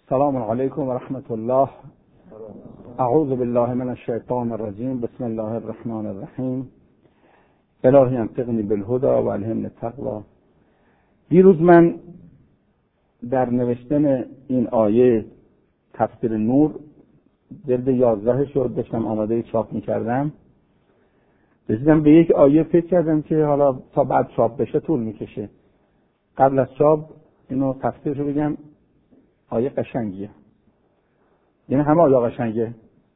السلام علیکم و رحمت الله. اعوذ بالله من الشیطان الرجیم. بسم الله الرحمن الرحیم. الهی انطقنی بالهدی و الهمنی التقوی. دیروز من در نوشتن این آیه تفسیر نور جلد 11 شد داشتم آماده چاپ میکردم، رسیدم به یک آیه فکر کردم که حالا تا بعد چاپ بشه طول میکشه، قبل از چاپ اینو تفسیرشو بگم. آیه قشنگیه، یعنی همه آیه قشنگه.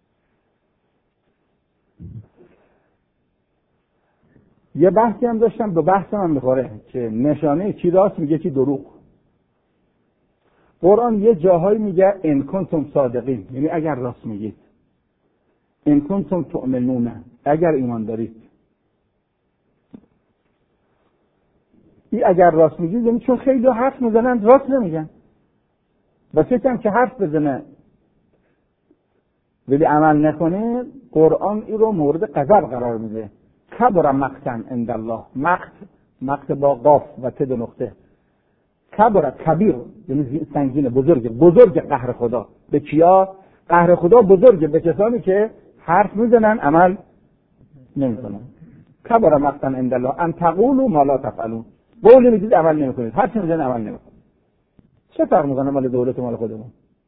یه بحثی هم داشتم، به بحث من میخوره که نشانه چی راست میگه چی دروغ. قرآن یه جاهایی میگه ان کنتم صادقین، یعنی اگر راست میگید، ان کنتم تؤمنون، اگر ایمان دارید. این اگر راست میگید یعنی چون خیلی حرف میزنن راست نمیگن، و فکرم که حرف بزنه ولی عمل نکنه، قرآن این رو مورد غضب قرار میده. کبر مقتا عند الله، مقت با قاف و ت دو نقطه، کبر کبیر یعنی سنگینه، بزرگ قهر خدا. به کیا؟ قهر خدا بزرگه به کسانی که حرف میزنن عمل نمیکنن. کبر مقتا عند الله ان تقولوا ما لا تفعلون، قول میگید عمل نمیکنید، حرف میزنید عمل نمیکنید. چه فرق میکنه مال دولت و مال خودمون؟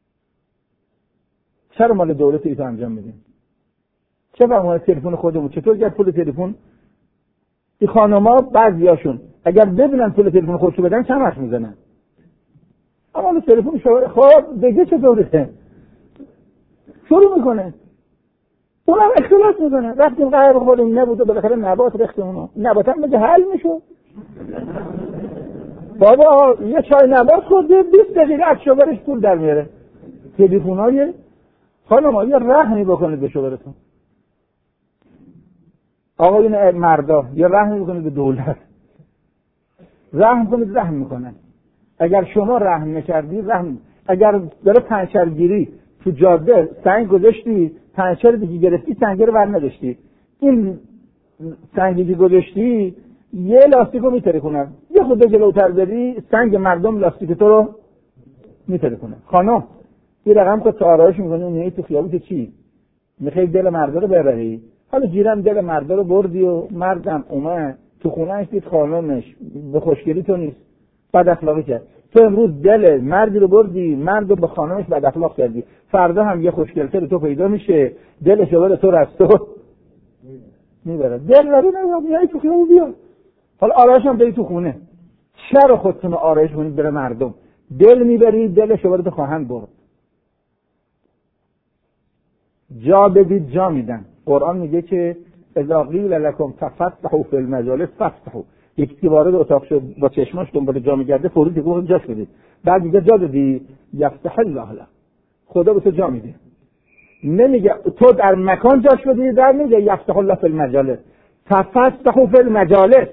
چرا مال دولت ایتو انجام میدیم؟ چه فرق میکنه تلفن خودمون؟ چطور گرد پول تلفن؟ این خانم‌ها بعضیاشون اگر ببینن پول تلفن خودشو بدن چند حرف میزنن، اما مال تلفن شو خب دیگه چطوره شروع میکنه، اونم اختلاف میکنه. رفتیم قهر خودمون نبوده، بالاخره نبات ریختمون، نبات هم میگه حل میشو. بابا یه چای نبات خورده 20 دقیقه از شوهرش پول در میاره. تلفن‌های خانم‌ها یه رحمی بکنید به شوهرتون. آقایون مردا یه رحم میکنید به دولت، رحم کنید، رحم میکنن. اگر شما رحم نکردی، رحم اگر داره پنچرگیری تو جاده سنگ گذاشتی، پنچر دیگه گرفتی، سنگ رو برنداشتی، این سنگی که گذاشتی یه لاستیکو میترکونه، یه خود جلوتر بری سنگ مردم لاستیک تو رو میترکونه. خانم این رقم که آرایش میکنی اونی تو خیابون چی میخوای دل مردا رو ببری، حالا گیرم دل مردا رو بردی و مردم اومد تو خونه‌اش دید خانمش به خوشگلی تو نیست، بد اخلاقی کرد. تو امروز دل مردی رو بردی، مرد رو به خانمش بد اخلاق کردی، فردا هم یه خوشگلتر تو پیدا میشه، دل شوهر تو از تو میبره. دل رو نمیای تو خیابون بیا، حالا آرایش هم بری تو خونه. چرا خودتون رو آرایش کنید بره مردم؟ دل میبری، دل شوهر تو خواهند برد. جا بدید جا میدن. قرآن میگه که اذا قیل لکم تفسحوا فی المجالس فافسحوا، یکی که وارد اتاق شد با چشماش دنبال جا میگرده فوری دیگه جاش بدید. بعد میگه جا دادی یفتح الله لك، خدا به تو جا میده. نمیگه تو در مکان جاش بدی، در میگه یفتح الله فی المجالس، تفسحوا فی المجالس،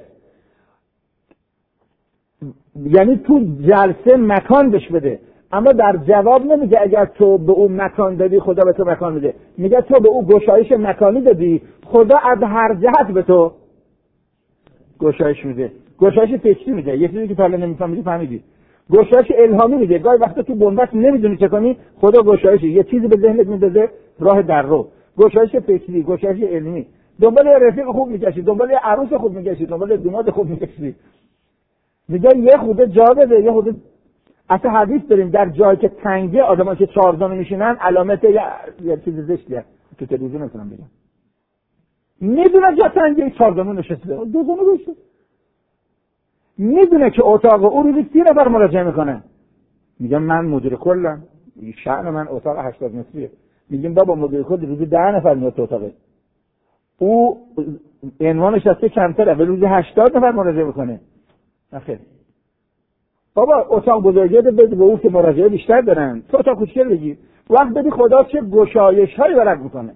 یعنی تو جلسه مکان بش بده. اما در جواب نمیگه اگر تو به اون مکان دادی خدا به تو مکان میده، میگه تو به اون گشایش مکانی دادی، خدا از هر جهت به تو گشایش میده. گشایش فکری میده، یه چیزی که تا الان نمیفهمیدی فهمیدی. گشایش الهامی میده، گاهی وقتا تو بنبست نمیدونی چه کنی، خدا گشایش یه چیزی به ذهنت میندازه راه در رو. گشایش فکری، گشایش علمی. دنبال رفیق خوب میگشی، دنبال عروس خوب میگشی، دنبال داماد خوب میگشی، میگه یه خود جا بده، یه خود. اصلا حدیث داریم در جایی که تنگه آدم‌ها که چهارزانو میشینن علامت یه چیز زشتیه، تو تلویزیون نمیتونم بگم، میدونه جا تنگه چهارزانو نشسته، دو زانو بشه، میدونه که اتاق او روزی 30 نفر مراجعه میکنه. میگم من مدیر کلم، شأن من اتاق 80 متریه. میگیم بابا مدیر کل روزی 10 نفر میاد تو اتاقه، او عنوانش هسته کمتره ولی روزی 80 نفر مراجعه میکنه. نخیر بابا اتاق بزرگه بده به اون که مراجعه بیشتر دارن، تو اتاق کوچیک بگی. وقت بدی خدا چه گشایش هایی برات میکنه.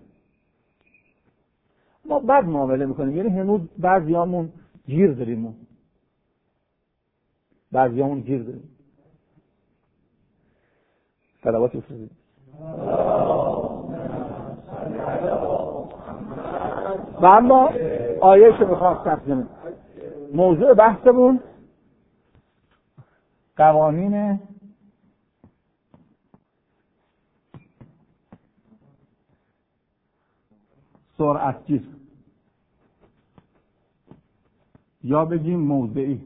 ما بد معامله میکنیم، یعنی هنوز بعضیامون گیر داریم، بعضیامون گیر داریم. صلوات بفرستید. و اما آیه‌شو میخوام تفسیر. موضوع بحثمون قوانین سرعتگیر، یا بگیم موضعی،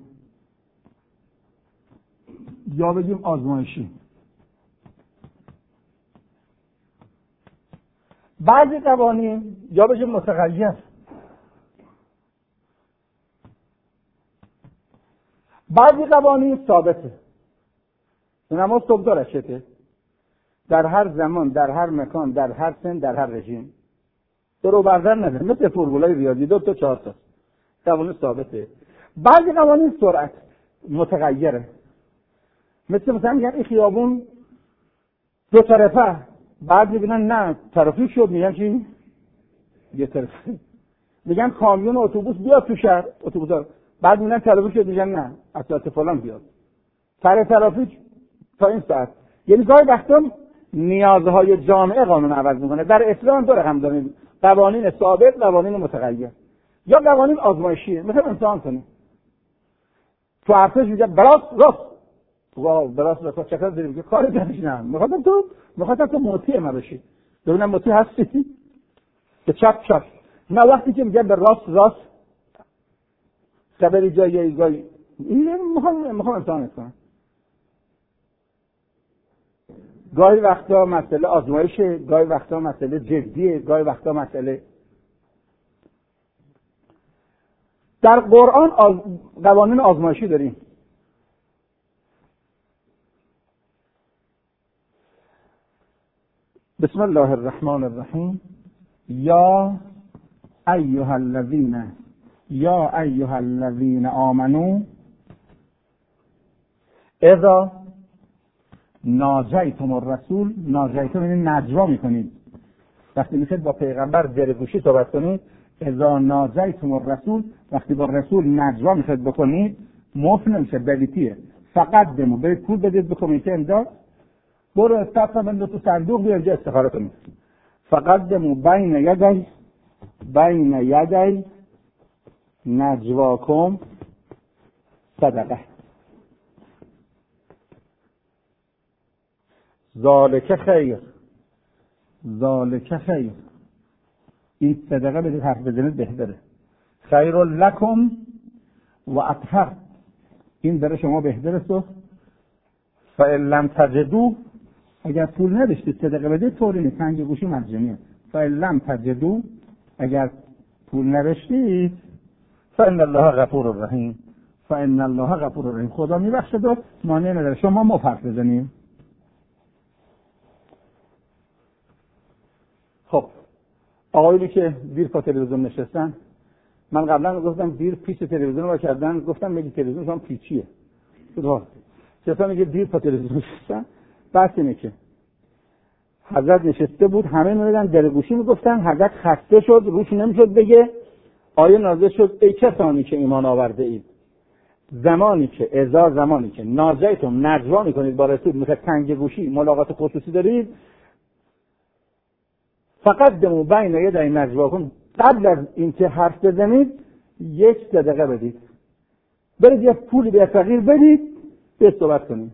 یا بگیم آزمایشی. بعضی قوانین یا بگیم متغیر، بعضی قوانین ثابته. نماز صبح دو رکعته در هر زمان، در هر مکان، در هر سن، در هر رژیم. درو بردر نداره، مثل فرمولای ریاضی 2 تا 4 تا قوانین ثابته. بعضی قوانین سرعت متغیره، مثلا میگن این خیابون دو طرفه، بعد میگن نه ترافیک شد، میگن چی؟ یه طرفه. میگن کامیون و اتوبوس بیاد تو شهر، اتوبوس، بعد میگن ترافیک شد، میگن نه از ساعت فلان بیاد. ترافیک تا این ساعت. یعنی گاهی وقتا نیازهای جامعه قانون عوض میکنه. در اسلام دو رقم داریم، قوانین ثابت، قوانین متغیر. یا قوانین آزمایشیه، مثلا امتحان کنیم. تو ارتش میگه براست راست، واو براست راست چقدر داریم که کاری درش نه. میخواد تو موتی ما بشی. ببینم موتی هستی؟ که چپ چپ. نه وقتی که میگه به راست راست خبری جایی گاهی میخوام امتحان کنم. گاهی وقتا مسئله آزمایشه، گاهی وقتا مسئله جدیه، گاهی وقتا مسئله. در قرآن قوانین آزمایشی داریم. بسم الله الرحمن الرحیم. یا ایها الذین آمنوا اذا ناجیتم الرسول، ناجیتم یعنی نجوا میکنید. وقتی میخواید با پیغمبر درگوشی صحبت کنید، اذا ناجیتم الرسول، وقتی با رسول نجوا میخواید بکنید، مفت نمیشه، بلیتیه. فقط دمو برید پول بدید به کمیته امداد، برو استفاده من تو صندوق بیا اینجا استخاره کنید. فقط دمو بین یدی نجواکم صدقه ذالک خیر. این صدقه بدید حرف بزنید بهتره. خیر لکم و اطهر، این برای شما بهتره. تو فإن لم تجدوا، اگر پول نداشتید صدقه بدید، طوری نیست، تنگ گوشی مجانیه. فإن لم تجدوا، اگر پول نداشتید، فإن الله غفور رحیم، خدا میبخشد و مانع نداره. شما مفرد بزنیم. خب آقایونی که دیر پا تلویزیون نشستن، من قبلا گفتم دیر پیش تلویزیون رو کردن، گفتم میگی تلویزیون شما پیچیه. چطور میگه دیر پا تلویزیون نشستن؟ بحث اینه که حضرت نشسته بود، همه میدن در گوشی میگفتن، حضرت خسته شد، روش نمیشد بگه. آیه نازل شد ای کسانی که ایمان آورده اید، زمانی که ناجیتم نجوا میکنید با رسول، میخواد تنگ گوشی ملاقات خصوصی دارید، فقط دمو بین یدی نجواکم، قبل از اینکه حرف بزنید یک صدقه بدید، برید یه پولی به فقیر بدید، به صحبت کنید.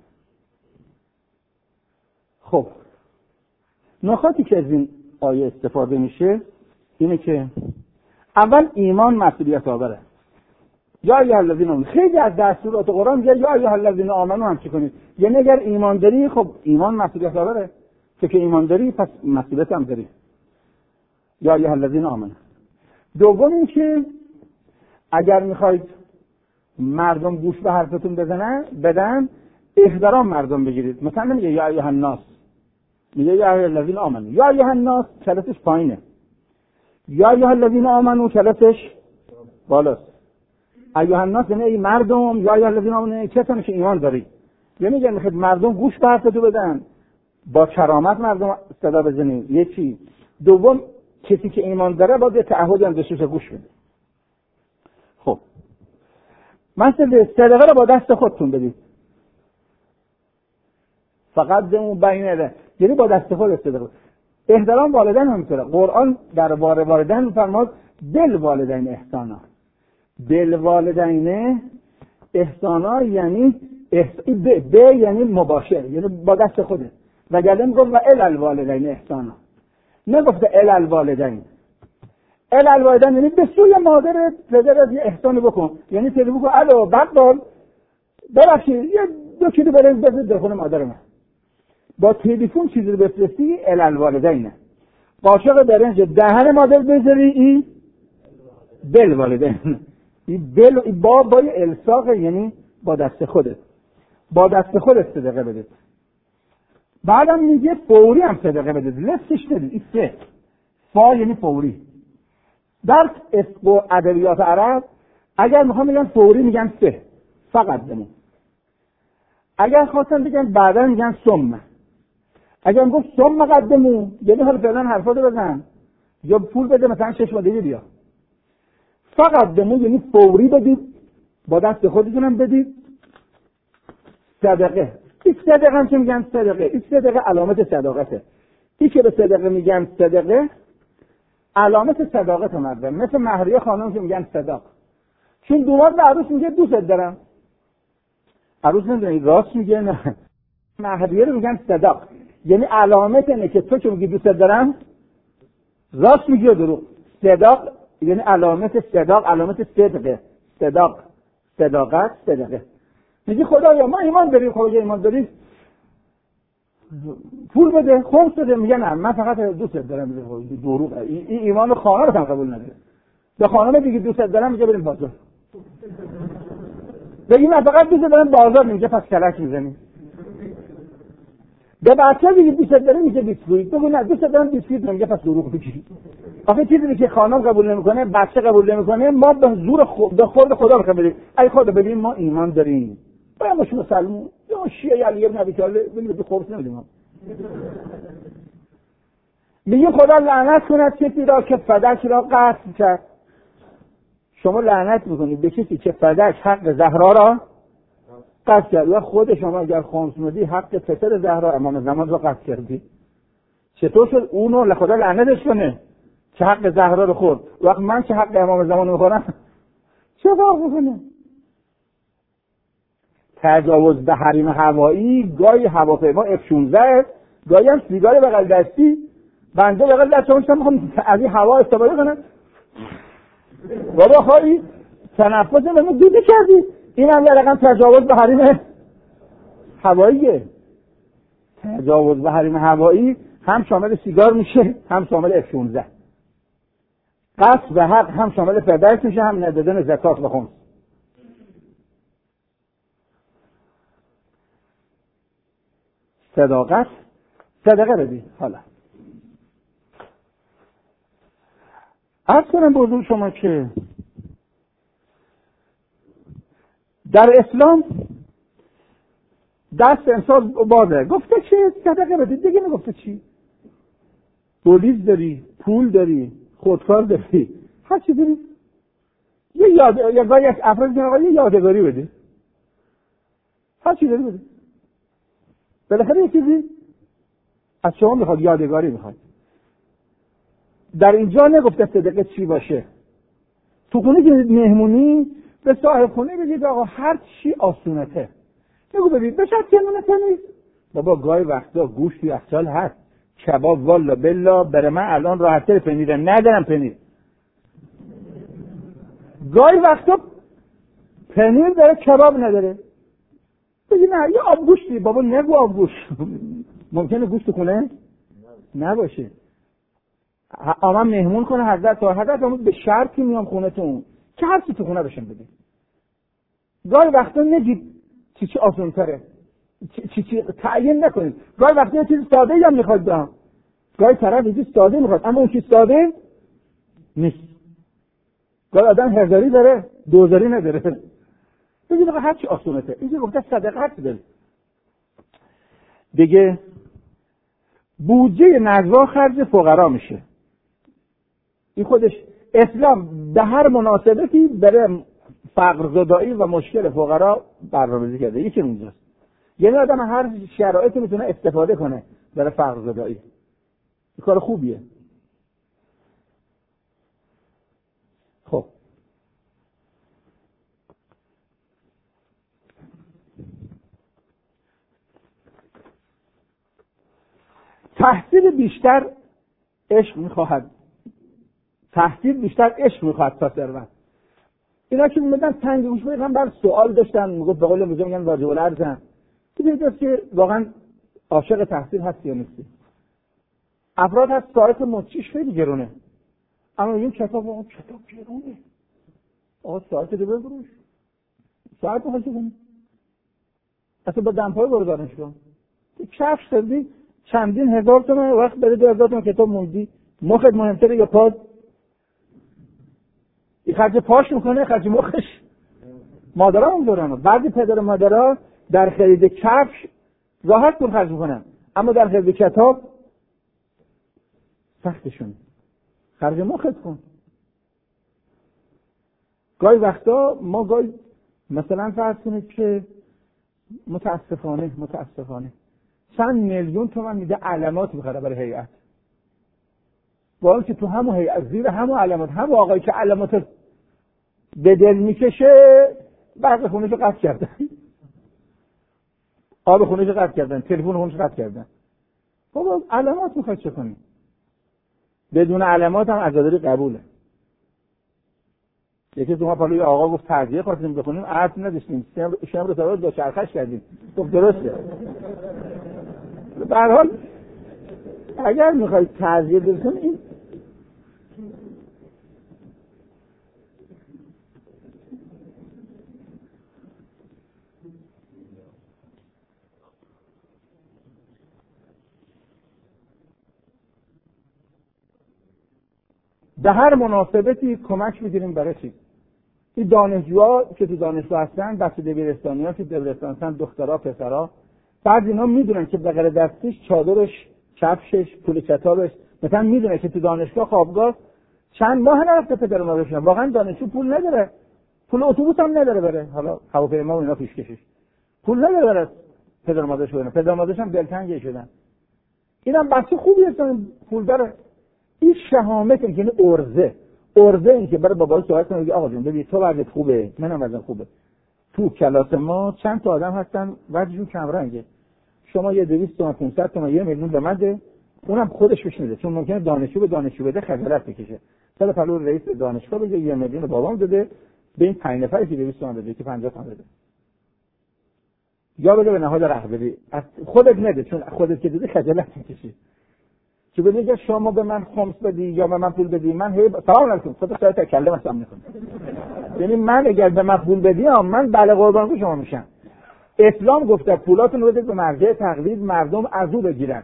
خب نکاتی که از این آیه استفاده میشه اینه که اول ایمان مسئولیت آوره. یا ایها الذین آمنوا، خیلی از دستورات قرآن میگه یا ایها الذین آمنوا هم چی کنید، یعنی اگر ایمان داری، خب ایمان مسئولیت آوره، که ایمان داری پس مسئولیت هم داری. یا ایها الذین آمنوا. دوم این که اگر میخواید مردم گوش به حرفتون بدن، احترام مردم بگیرید. مثلا نمیگه یا ایها الناس، میگه یا ایها الذین آمنوا. یا ایها الناس کلمش پایینه، یا ایها الذین آمنوا کلمش بالاست. ایها الناس یعنی ای مردم، یا ایها الذین آمنوا کسانی که ایمان دارید. یعنی میگه میخواید مردم گوش به حرفتون بدن، با کرامت مردم صدا بزنید. یکی. دوم کسی که ایمان داره باید تعهدی هم داشته باشه گوش بده. خب مثلا صدقه رو با دست خودتون بدید. فقط دمون بینه، یعنی با دست خود صدقه. احترام والدین هم می‌کنه. قرآن درباره والدین می‌فرماد بالوالدین احسانا. بالوالدین احسانا یعنی یعنی مباشر، یعنی با دست خوده. وگرنه میگفت و الی الوالدین احسانا، نگفته الی الوالدین. الالوایدن یعنی به سوی مادر پدرت یه احسانی بکن، یعنی تلفن کن الو بقال ببخشید یه 2 کیلو برنج بفرست در خونه مادر من. با تلفن چیزی رو بفرستی الالوالدینه. قاشق برنج دهن مادر بذاری این بل والدین. این بل با الساق، یعنی با دست خودت، با دست خودت صدقه بدید. بعدم میگه فوری هم صدقه بدید، لستش ندید. این سه فا یعنی فوری. در اسم و ادبیات عرب اگر میخوام بگن فوری میگن سه فقط بمون، اگر خواستن بگن بعدا میگن ثم. اگر گفت ثم قدمون یعنی حالا فعلا حرفاتو بزن یا پول بده مثلا 6 ماه بیا. فقط بمون یعنی فوری بدید، با دست خودتونم بدید. صدقه، این صدقه هم که میگن صدقه، این صدقه علامت صداقته. این که به صدقه میگن صدقه علامت صداقت مرده. مثل مهریه خانم که میگن صداق، چون دوماد به عروس میگه دوست دارم، عروس نمیدونی راست میگه نه. مهریه رو میگن صداق، یعنی علامت اینه که تو که میگی دوست دارم راست میگی و دروغ. صداق یعنی علامت صداق، علامت صدقه. صداق، صداقت، صدقه. میگی خدایا ما ایمان داریم، خدایا ایمان داریم پول بده، خمس بده. میگه نه من فقط دوست دارم. دروغه. این ایمان خانه رو هم قبول نداره. به خانم میگه دوست دارم، میگه بریم بازار. بگی من فقط دوست دارم بازار، میگه پس کلک میزنی. به بچه میگه دوست دارم، میگه بیسکویت. بگو نه دوست دارم بیسکویت، میگه پس دروغ میگی. آخه چیزی که خانم قبول نمیکنه بچه قبول نمیکنه، ما به زور خود خدا بخوام بدیم. ای خدا ببین ما ایمان داریم، باید باشیم مسلمون یا شیعه علی ابن ابی طالب، ببین به خورس نمیدیم. میگه خدا لعنت کند کسی را که فدک را قتل کرد. شما لعنت میکنید به کسی که فدک حق زهرا را قتل کرد. و خود شما اگر خمس میدی حق پسر زهرا امام زمان را قتل کردی. چطور شد اونو خدا لعنتش کنه که حق زهرا رو خورد؟ وقت من که حق امام زمان میخورم چه فرق میکنه؟ تجاوز به حریم هوایی، گاهی هواپیما F-16، گاهی هم سیگار بغل دستی. بنده بغل دستم میخوام از این هوا استفاده کنم. بابا خواهی تنفس منو دیده کردی. این هم رقم تجاوز به حریم هواییه. تجاوز به حریم هوایی هم شامل سیگار میشه هم شامل F-16. قصد به حق هم شامل فدایت میشه هم ندادن زکات و خمس. صداقت، صدقه بدی. حالا عرض کنم به حضور شما که در اسلام دست انسان بازه. گفته چه صدقه بدی، دیگه نگفته چی. بولیز داری، پول داری، خودکار داری، هر چی داری. یه یادگاری از افراد جنگایی، یه یادگاری بدی، هر چی داری بدی. بالاخره یه چیزی از شما میخواد، یادگاری میخواد. در اینجا نگفته صدقه چی باشه. تو خونه که مهمونی به صاحب خونه بگید آقا هر چی آسونته. بگو ببین بشه کنونته نیست. بابا گاهی وقتا گوشت یخچال هست، کباب والا بلا برای من الان راحت‌تر پنیره ندارم پنیر. گاهی وقتا پنیر داره کباب نداره. بگی نه یه آبگوشتی. بابا نگو آبگوشت. ممکنه گوشت خونه نباشه. آمن مهمون کنه حضرت همون به شرطی میام خونتون که هر چی تو خونه بشن بده. گاهی وقتا نگید چی آسان تره، چی تعیین نکنید. گاهی وقتا یه چیز ساده هم میخواد دارم، گاهی طرف یه چیز ساده میخواد اما اون چیز ساده نیست. گاهی آدم هزاری داره دوزاری نداره. بگید هر چی آسانته. اینجا گفته صدقه بده. دیگه بودجه نزوا خرج فقرا میشه. این خودش اسلام به هر مناسبتی برای فقر زدایی و مشکل فقرا برنامه‌ریزی کرده. یکی اونجاست. یعنی آدم هر شرایطی میتونه استفاده کنه برای فقر زدایی. این کار خوبیه. خب تحصیل بیشتر عشق میخواهد. تحصیل بیشتر عشق میخواد تا ثروت. اینا که میمدن تنگ گوش میگن بر سوال داشتن، میگفت به قول امروزی میگن واجب الارزن. دیدید که واقعا عاشق تحصیل هستی یا نیستی؟ افراد هست ساعت مچیش خیلی گرونه، اما این کتاب گرونه. آقا ساعت رو بفروش، ساعت رو کنی اصلا با دمپای برو دانشگاه. کفش سردی چندین هزار تومن، وقت بری 2000 تومن کتاب موندی. مخت مهمتره یا پاد؟ این خرج پاش میکنه، خرج مخش. مادرها اونجورانه. بعضی پدر مادرها در خرید کفش راحت پول خرج میکنن، اما در خرید کتاب سختشون. خرج مخت کن. گاهی وقتا ما گاهی مثلا فرض کنید که متاسفانه چند میلیون تومان میده علامات میخره برای هیئت، با اینکه تو همون هیئت زیر همون علامات هم آقایی که علامات به دل میکشه برق خونه‌ش رو قطع کردن، آب خونه‌ش رو قطع کردن، تلفن خونه‌ش رو قطع کردن. بابا علامات میخواد چه کنی؟ بدون علامات هم عزاداری قبوله. یکی تو ما پالوی آقا گفت تعزیه خواستیم بخونیم، عرض نداشتیم، شام رو سوار دو چرخش کردیم. گفت درسته. به هر حال اگر میخواید تعزیه برسون این به هر مناسبتی کمک میگیریم برای چی؟ این دانشجوها که تو دانشگاه هستن، بچه دبیرستانی‌ها که دبیرستان هستن، دخترها پسرها، بعضی اینا میدونن که بغل دستش چادرش، کفشش، پول کتابش، مثلا میدونه که تو دانشگاه خوابگاه چند ماه نرفته پدر مادرشون، واقعا دانشجو پول نداره، پول اتوبوس هم نداره بره، حالا هواپیما و اینا پیشکشش پول نداره بره پدر مادرش بره، پدر مادرش هم دلتنگ شدن. اینم بچه خوبی هستن، پول داره. این شهامت یعنی ارزه این که برای بابا صحبت کنه، آقا جون ببین تو وضعیت خوبه، منم وضعم خوبه. تو کلاس ما چند تا آدم هستن وضعشون کم رنگه، شما یه 200 تومن 500 تومن 1 میلیون به من ده، اونم خودش بهش میده، چون ممکنه دانشجو به دانشجو بده خجالت بکشه. سال پلو رئیس دانشگاه بگه 1 میلیون بابام داده به این 5 نفری که 200 تومن بده که 50 تومن بده، یا بده به نهاد رهبری، خودت نده، چون خودت که دیدی خجالت میکشی. که بگه شما به من خمس بدی یا به من پول بدی، من هی سلام علیکم خودت سایت کله مثلا میکنم. یعنی من اگر به من پول بدی من بله قربان شما میشم. اسلام گفته پولاتون رو بدید به مرجع تقلید، مردم از او بگیرن.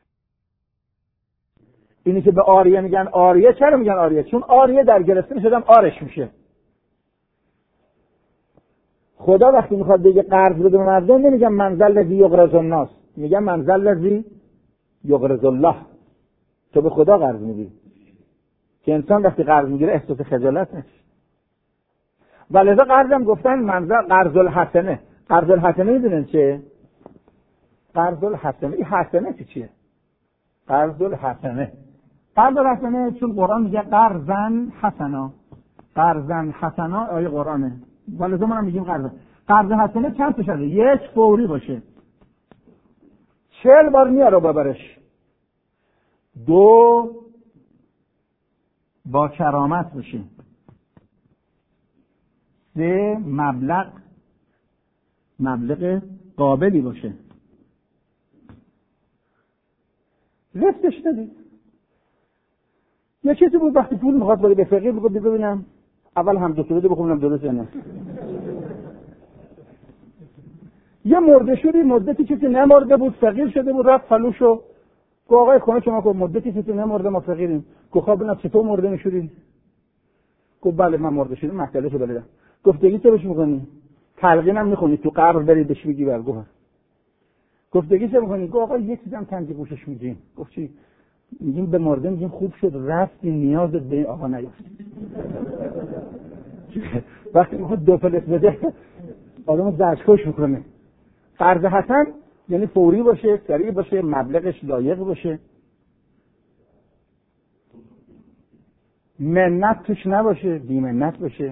اینی که به آریه میگن آریه، چرا میگن آریه؟ چون آریه در گرفتن شدم آرش میشه. خدا وقتی میخواد بگه قرض بده به مردم نمیگن منزل الذی یقرض الناس، میگن منزل الذی یقرض الله. تو به خدا قرض میدی، که انسان وقتی قرض میگیره احساس خجالت نشه. ولذا قرضم گفتن منزل قرض الحسنه. قرض الحسنه میدونن چه؟ قرض الحسنه، این حسنه چیه؟ قرض الحسنه چون قرآن میگه قرضن حسنا، قرضن حسنا آیه قرآنه، ولذا ما هم میگیم قرض حسنه چند تا شده؟ 1 فوری باشه 40 بار میاره ببرش، 2 با کرامت باشه، 3 مبلغ قابلی باشه. رفتش ندید. یه چیزی بود وقتی پول میخواد بده به فقیر بگو ببینم اول هم دکتر بخونم درست یا نه. یه مرده شدی مدتی کسی نمرده بود، فقیر شده بود، رفت فلوشو گفت آقای خونه شما که مدتی کسی نمرده ما فقیریم. گفت خب ببینم چطور مرده میشدی؟ گفت بله من مرده شدم، مسئلهشو بلدم. گفت دیگه چه بهش میکنی؟ تلقینم میخونی تو قبر بری بهش بگی برگو. گفت دیگه چه میکنی؟ گفت آقا یه چیزم تنجی گوشش میگیم. گفت چی؟ میگیم به مرده میگیم خوب شد رفتی نیازت به این آقا نیافت. وقتی میخواد 2 فلس بده آدمو زجرکش میکنه. قرض حسن یعنی فوری باشه، سریع باشه، مبلغش لایق باشه، منت توش نباشه، بی منت باشه.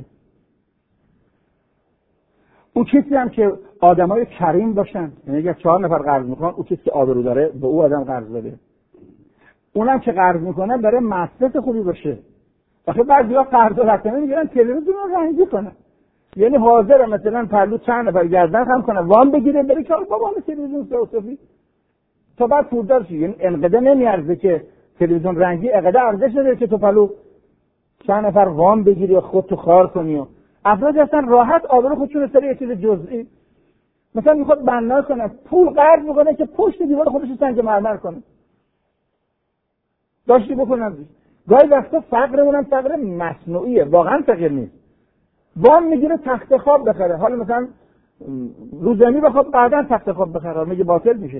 او کسی هم که آدمای کریم باشن، یعنی اگر 4 نفر قرض میکنن او کسی که آبرو داره به او آدم قرض بده. اونم که قرض میکنه برای مصرف خوبی باشه. آخه بعضیا فردا رفتن میگن تلویزیون رو رنگی کنن، یعنی حاضر مثلا پرلو چند نفر گردن خم کنه وام بگیره بره که بابا تلویزیون سوسوفی تو بعد پولدار شی. یعنی انقدر نمیارزه که تلویزیون رنگی انقدر ارزش نداره که تو پلو چند نفر وام بگیری و خودت تو خار کنی. و افراد هستن راحت آبرو خودشون سر یه چیز جزئی مثلا میخواد بنا کنه پول قرض میکنه که پشت دیوار خودش سنگ مرمر کنه داشتی بکنم. گاهی وقتا فقرمون هم فقر مصنوعیه، واقعا فقر نیست. وام میگیره تخت خواب بخره، حالا مثلا روزنی بخواد بعداً تخت خواب بخره میگه باطل میشه.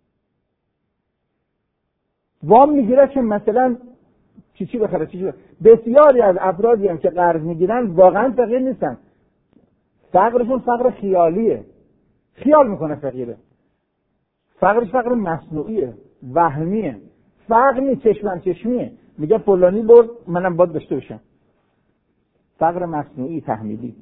وام میگیره که مثلا چی بخره. بسیاری از افرادی هم که قرض میگیرن واقعا فقیر نیستن، فقرشون فقر خیالیه، خیال میکنه فقیره، فقرش فقر مصنوعیه، وهمیه، فقر نیست، چشمیه، میگه فلانی برد منم باید داشته باشم. فقر مصنوعی تحمیلی.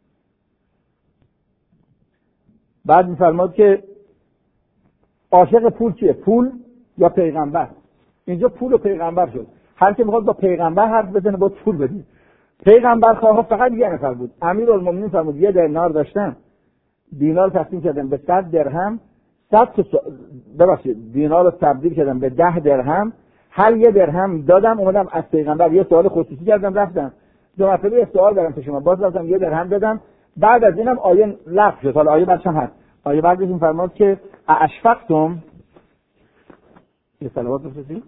بعد میفرماد که عاشق پول کیه؟ پول یا پیغمبر؟ اینجا پول و پیغمبر شد. هر کی میخواد با پیغمبر حرف بزنه با پول بدید. پیغمبر خواه فقط یه نفر بود، امیرالمومنین فرمود یه دینار داشتم، دینار تقسیم کردم به 100 درهم، دینار رو تبدیل کردم به 10 درهم، هر یه درهم دادم، اومدم از پیغمبر یه سوال خصوصی کردم رفتم. دو مرتبه یه سوال دارم که شما باز رفتم یه درهم دادم. بعد از اینم آیه لغو شد. حالا آیه بعدش هم هست. آیه بعدش این فرمود که اشفقتم یه صلوات بفرستید.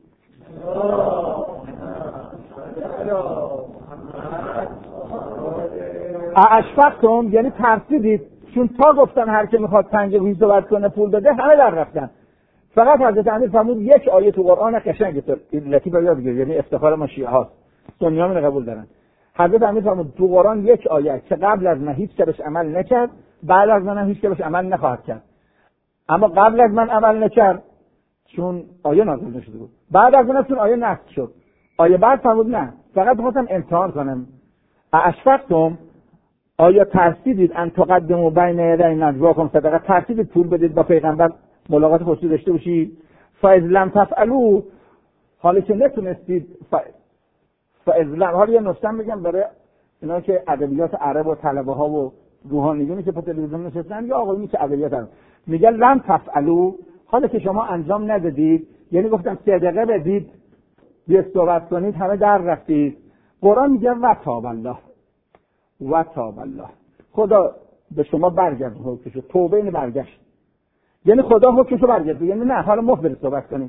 اشفقتم یعنی ترسیدید، چون تا گفتن هر کی میخواد 5 روز صحبت کنه پول بده همه در رفتن. فقط حضرت امیر فرمود یک آیه تو قرآن قشنگه، لطیفه یاد بگیرید، یعنی افتخار ما شیعه هاست، سنی ها اینو قبول دارن. حضرت امیر فرمود تو قرآن یک آیه که قبل از من هیچ کس عمل نکرد، بعد از من هم هیچ کس عمل نخواهد کرد. اما قبل از من عمل نکرد چون آیه نازل نشده بود، بعد از من چون آیه نسخ شد. آیه بعد فرمود نه، فقط می‌خواستم امتحان کنم. اشفقتم آیا ترسیدید ان تقدموا بین یدی نجواکم صدقه، ترسیدید پول بدید با پیغمبر ملاقات خصوصی داشته باشید. فاذ لم تفعلوا حالی که نتونستید فاذ لم، حالا یه نکته بگم برای اینا که ادبیات عرب و طلبه ها و روحانیونی که په تلویزیون نشستن یا آقایونی که ادبیات عرب میگن لم تفعلوا، حالا که شما انجام ندادید، یعنی گفتم صدقه بدید یه صحبت کنید همه در رفتید. قرآن میگه و تاب الله، و تاب الله، خدا به شما برگرد حکمشو، توبه این برگشت، یعنی خدا حکمشو برگرد، یعنی نه حالا مخبر صحبت کنیم.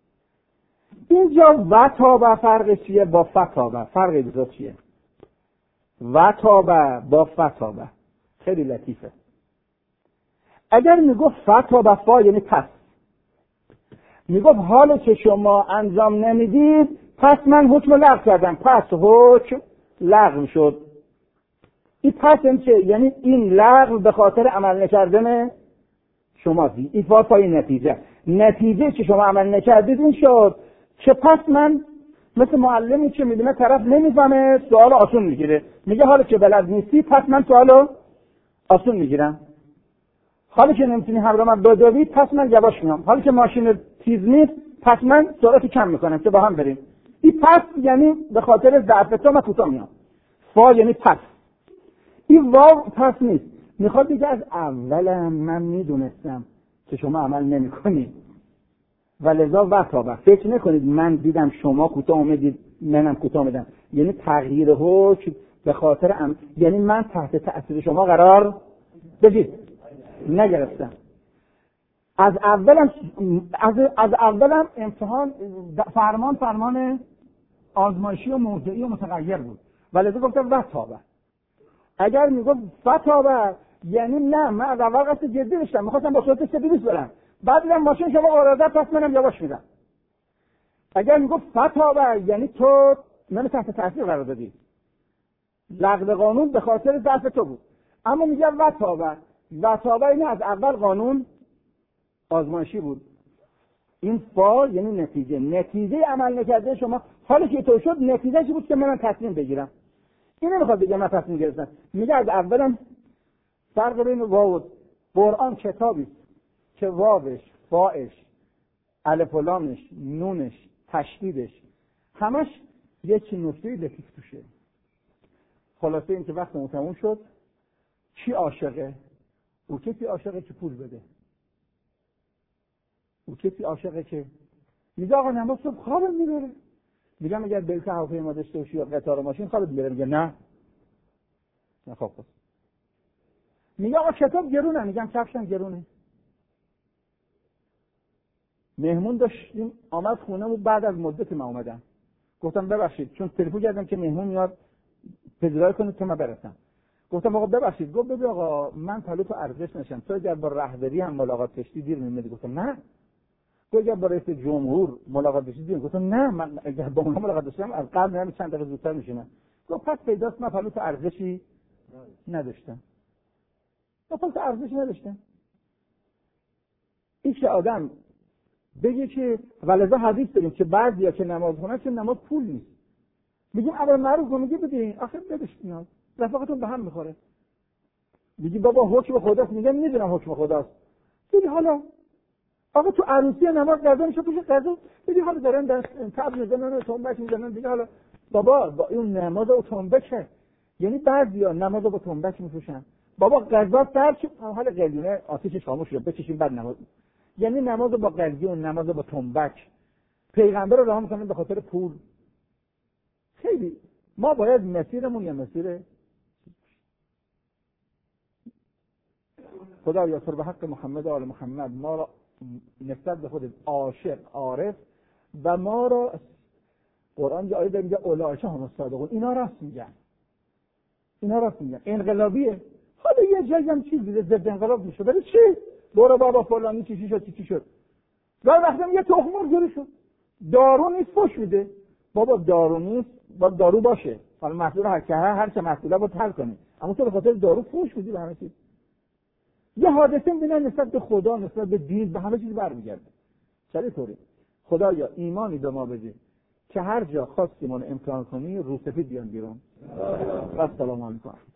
اینجا و تاب فرقش چیه با فتاب؟ فرق اینجا چیه؟ و تاب با فتاب خیلی لطیفه. اگر میگفت فتاب فا یعنی پس، میگفت حالا که شما انجام نمیدید پس من حکم لغو کردم، پس حکم لغو شد. این پس یعنی این لغو به خاطر عمل نکردن شما، این فای نتیجه که شما عمل نکردید این شد که پس من مثل معلمی که میدونه طرف نمیفهمه سوال آسون میگیره، میگه حالا که بلد نیستی پس من سوالو آسون میگیرم، حالا که نمیتونی همراه من بدوی پس من یواش میام، حالا که ماشین تیز نیست پس من سرعت کم میکنم که با هم بریم. این پس یعنی به خاطر ضعف تو من کوتاه میام. فا یعنی پس، این واو پس نیست، میخواد بگه از اولم من میدونستم که شما عمل نمیکنید و لذا وقتا فکر نکنید من دیدم شما کوتاه اومدید منم کوتاه اومدم، یعنی تغییر حکم به خاطر یعنی من تحت تأثیر شما قرار بگید نگرفتم. از اولم امتحان فرمان آزمایشی و موضعی و متغیر بود، ولی گفتم وتابه. اگر میگفت فتابه یعنی نه من از اول قصد جدی داشتم، میخواستم با سرعت 120 برم، بعد دیدم ماشین شما قرارداد پس منم یواش میرم. اگر میگفت فتابه یعنی تو منو تحت تاثیر قرار دادی، لغو قانون به خاطر ضعف تو بود. اما میگه وتابه اینه از اول قانون آزمایشی بود. این فا یعنی نتیجه عمل نکرده شما. حالا که تو شد نتیجه چی بود که من تصمیم بگیرم. این نمیخواد بگه من تصمیم گرفتم، میگه از اولم فرق بین واو قرآن کتابی که واوش، فاش، الف و لامش، نونش، تشدیدش همش یه نکته لطیف توشه. خلاصه این که وقت تموم شد، کی عاشقه؟ او کسی عاشقه که پول بده. او کسی عاشقه که میگه آقا نماز صبح خوابم میبره. میگم اگر بلیط هواپیما داشته باشی یا قطار ماشین خوابت میبره. میگه نه خب. میگه آقا کتاب گرونه. میگم کفشم گرونه. مهمون داشتیم آمد خونه و بعد از مدت من اومدم. گفتم ببخشید، چون تلفن کردم که مهمون میاد پذیرایی کنه که من برسم. گفتم آقا ببخشید. گفت ببین آقا من پلو تو ارزش نشم، تو اگر با رهبری هم ملاقات داشتی دیر میمدی. گفتم نه. تو اگر با رئیس جمهور ملاقات داشتی دیر. گفتم نه، من اگر با اون ملاقات داشتم از قبل نمی چند دقیقه زودتر میشینم. گفت پس پیداست من پلو تو ارزشی نداشتم. پلو تو ارزشی نداشتم. این که آدم بگه که ولذا حدیث داریم که بعضیا که نماز خونن که نماز پول نیست. میگیم اول معروف رو میگه بدین، آخه بدش نیاز رفاقتون به هم میخوره. میگی بابا حکم خداست. میگم میدونم حکم خداست. دیدی حالا آقا تو عروسی نماز قضا میشه پوش قضا. دیدی حالا دارن دست تبل میزنن و تنبک میزنن. دیگه حالا بابا با این نماز و تنبکه. یعنی بعضیا نماز با تنبک میپوشن. بابا قضا سر چه حال قلیونه آتیشش خاموش شد بکشیم بعد نماز. یعنی نماز با قلیون، نماز با تنبک. پیغمبر رو رها میکنن به خاطر پول. خیلی ما باید مسیرمون یا مسیر خدا یا به حق محمد و آل محمد ما را نسبت به خود عاشق عارف و ما را قرآن یه آیه داره میگه اولئک هم الصادقون. اینا راست میگن. انقلابیه. حالا یه جایی هم چیزی ضد انقلاب میشه. ولی چی؟ برو بابا فلانی چی شد. وقتی میگه تخم مرغ جوری شد. دارو نیست فوش میده. بابا دارو نیست، با دارو باشه. حالا محصول هر چه محصوله با حل کنی. اما تو به خاطر دارو فوش میدی به همه چیز. یه حادثه میبینن نسبت به خدا، نسبت به دین، به همه چیز برمیگرده. چرا طوری؟ خدایا ایمانی به ما بده که هر جا خواستیم اون امتحان کنی رو سفید بیان بیرون. السلام علیکم.